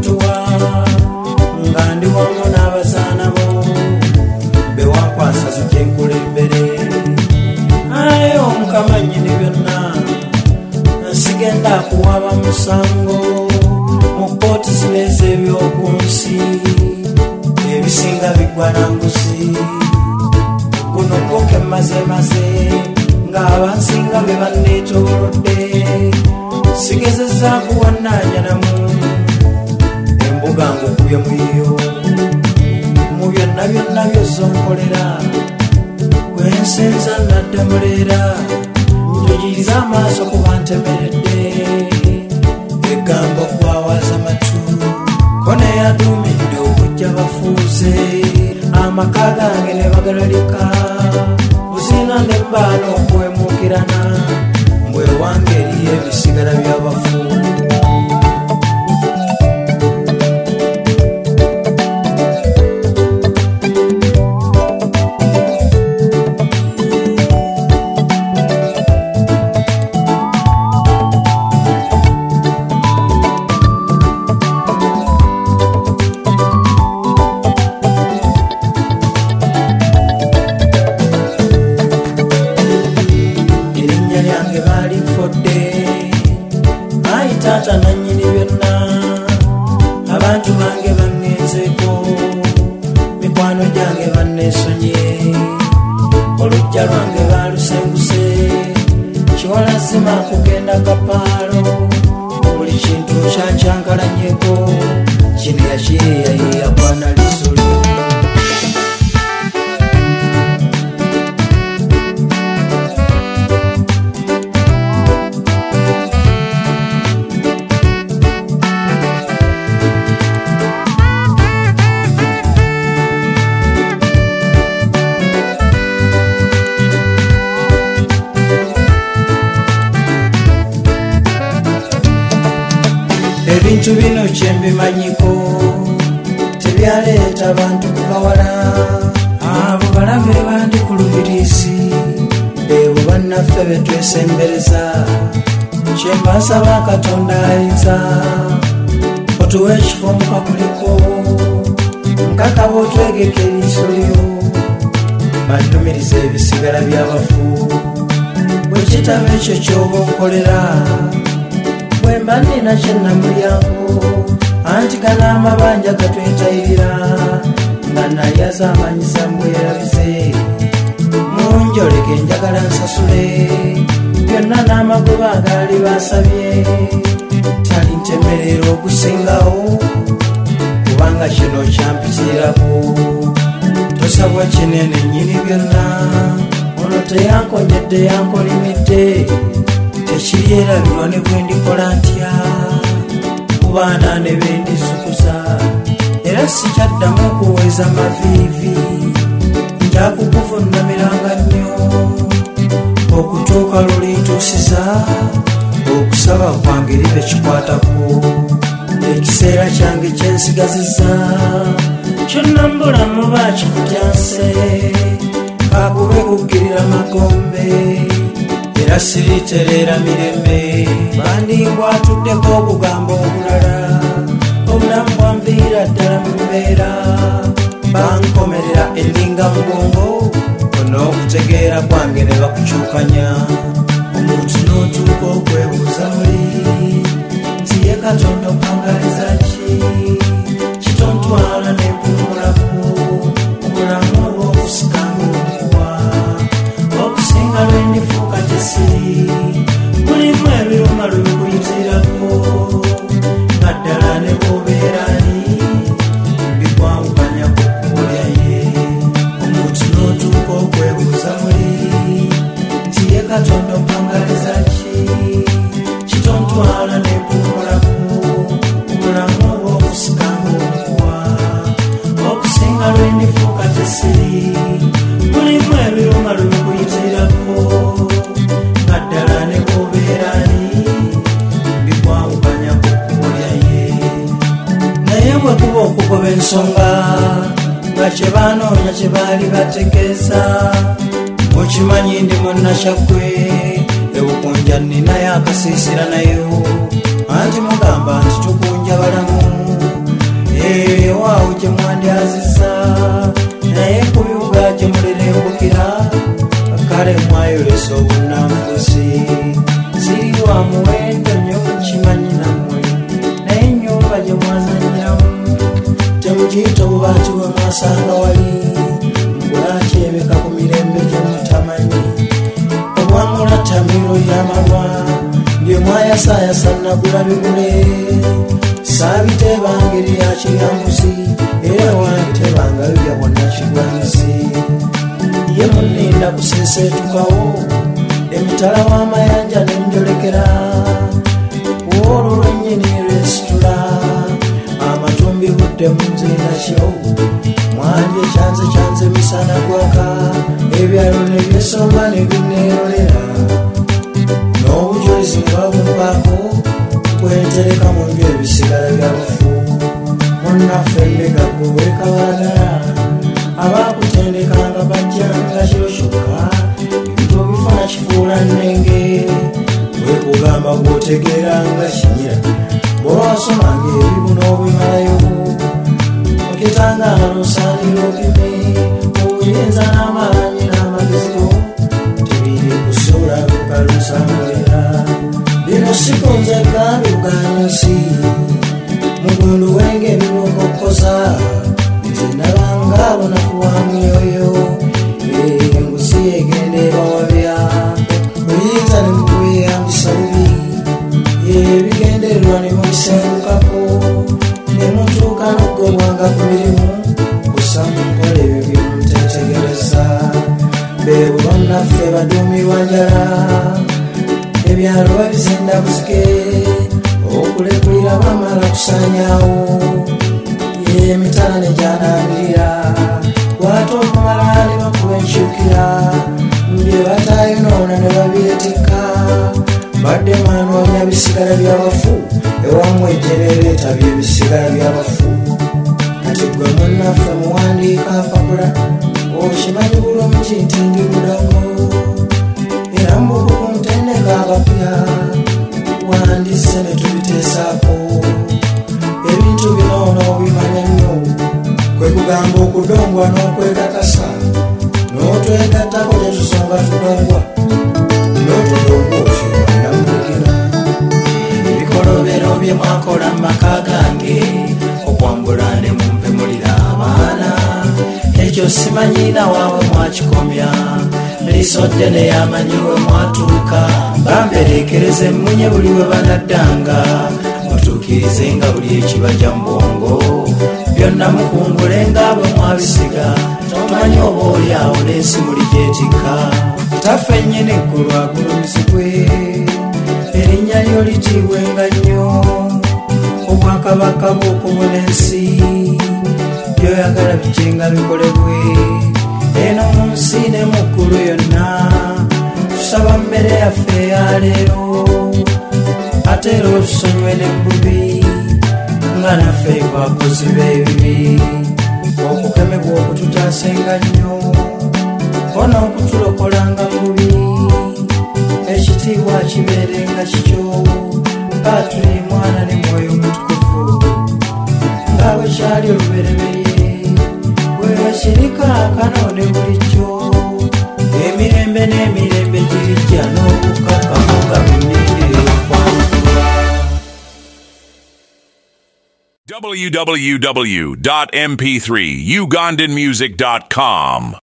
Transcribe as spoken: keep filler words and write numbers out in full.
okuntuwa nga ndi wamu n'abazaana bo bewankwasa zikyenkulembere aye Omukama nnyini byonna nsigenda kuwaba musango mu kkooti zino ez'ebyokunsi ebisinga bigwa nanguzi guno gwoke mazemaze ng'abansinga be banneetoolodde sigezezza kuwannaanyanamu embuga ngukubye muyo mu byonna byonna byozonkolera kwensinza naddamuleera njogiriza amaaso kuba ntemeredde egambo kwawaza matu kone yaduumidde okujja bafuuze amaka gange ne bagalalika buzina nembaana okwemuukirana mbwe wange eriyo ebisigala by'abafu taata nannyini byonna abantu bange banneezeeko mikwano gyange banneesonye olujja lwange baalusenguse kiwalazima kugenda kapaalo buli kintu kyankyankalanyeko kino yakiyeyayeya kwana lisulu ebintu bino kyembimanyiko tebyaleeta bantu kubawala abo balabe bandi ku lubiriisi beebo bannaffe betwesembereza kyembasaba Katonda ayinza otuwa ekifo mukakuliko nkakaba otwegeka eriiso lyo bannumiriza ebisigala by'abafu bwe kitaba ekyo ky'oba okolera bwemba nina kyennamulyango anti gano amabanja gatwetayirira nga naye azamanyiza mbwerabize munjoleke njagala nsasule byonna n'amagoba agaali basabye tali ntemerera okusingawo kubanga kino kyampitirirako tosabwa kinene nnyini byonna ono teyankonyedde yankolimidde tekiri erabirwa ne bwe ndikola ntya ku baana ne bendisukuza era sikyaddamu okuweza maviivi njakukuvuunamiranga nnyo okutuuka lulintuusiza okusaba kwange libe kikwatako ekiseera kyange kyensigazizza kyonna mbulamu bakikutyanse kakube kukkirira magombe era siriterera mirembe bandingwatuddeko obugambo obulala obulamu bwanviira ddala mu mbeera bankomerera endinga mugongo on'okutegeera kwange ne bakukyukanya omuntu n'otuuka okwebuuza muli nti ye Katonda ompangaliza ki kitontwala nempumulaku obulamu obwo okusikanga omukuwa okusinga lwendifuuka tesiri mulimu ebiruma lwebikuyitirako nga ddala ne bwobeerani bikwawukanya ku kkubo lyaye omuntu n'otuuka okwebuuza muli nti ye Katonda ompangaliza ki kitontwala nempumulaku obulamu obwo okusikanga omukuwa okusinga lwendifuuka tesiri mulimu ebiruma lwebikuyitirako nga ddala ne bwobeerani bikwawukanya ku kkubo lyaye naye bwe kuba okugoba ensonga nga kye baanoonya kye baali bategeeza mukimanyi ndi munnakyagwe ebukunja nninayo akasiisira nayo anti mugamba nti tukunja balamu waawo gye mwandyaziza naye kuyuga gye mulirembukira kale mwayolesa obunanfusi ziri wa muwendo nnyo mukimanyi nammwe naye ennyumba gye mwazanyiramu temugiyita obubaati bwe mwasanga wali mbulakyebeka ku mirembe gye mutamanyi obwamulatamiro ly'amalwa bye mwayasaayasa nagula bigule saabitebangeri ya kirambuzi era wantebanga bibya bonna kigwanisi ye muninda kuseeseetukawo emitala w'amayanja nenjolekera olwo lwennyini resitula amatumbi budde mu nzinakyo mwandye kyanze kyanze misana gwaka ebyalo ne byesomba ne bineerolera n'obujulizi ne babumpaako kwentereka mu nju ebisigala byabufu munnaffe embega gweweekabalagala abaakutendekanga bajjanga kiro kyokka ebintu bifuna kifuula nnenge wekugamba gwotegeeranga kinyira bw'owasomanga ebibu n'obimalayo mukitanga nosaanira opime obuyinza n'amaanyi n'amagezi tebiri kusuula lukalusangulira bino sikunze kandi uganyusi mugundu wenge binokokoza nzinabanga bonakuwa myoyo engusi egende bawabya oyinza nemukuyambisa bubi ebigendererwa ne mubisengukako ne mutuuka n'okugobwanga ku mirimu kusa mukola ebyo byemutetegereza beebo bannaffe baduumirwa njala ebyalo babizinda buzike okulekulira bamala kusanyawo emitala ne gyanabirira kwata okumala ne bakuba enkyukira bye batayonoona ne babyetikka badde mwanoonya bisigala by'abafu ewamu ejjereereeta by'ebisigala by'abafu kati gwe munnaffe muwandiika mpapula okimanyi bulungi nti ndi mudago era mbukuku ntendeka abapya wandise ne tubiteesaako ebintu bino n'obimanya nnyo kwe kugamba okudongwa n'okwekakasa n'otwegattako gye tusonga tudongwa n'otudongwa okyobannamugina ebikolobero bye mwakola mu maka gange okwambula ne mumpemulira abaana ekyo simanyina waabwe mwakikomya lisodde neyamanyi we mwatuuka bamberekereze emmunye buli we banaddanga mutuukirize nga buli ekibajja mu bwongo byonna mukungule nga bwe mwabisiga tomanyi oba oli awo n'ensi muli gyetikka taffe ennyini eggulu agulumizibwe erinnya lyo litiibwenga nnyo obwakabaka bw'okubona ensi byoyagala bijjenga bikolebwe eno mu nsi ne mu ggulu yonna tusaba mmere yaffe eyaleero ate era otusonywe n'ebbubi nga naffe twakoziba ebibi okukemebwa okututaasenga nnyo bona okutulokolanga mubi ekitiibwa kibeerenga kikyo nga tuli mwana ne mwoyo mutukuvu nga bwe kyali olubereberye bwekirika akanone bulijjo emirembe n'emirembe girijja n'obukakamuga bimirire okwangula. w w w dot m p three ugandan music dot com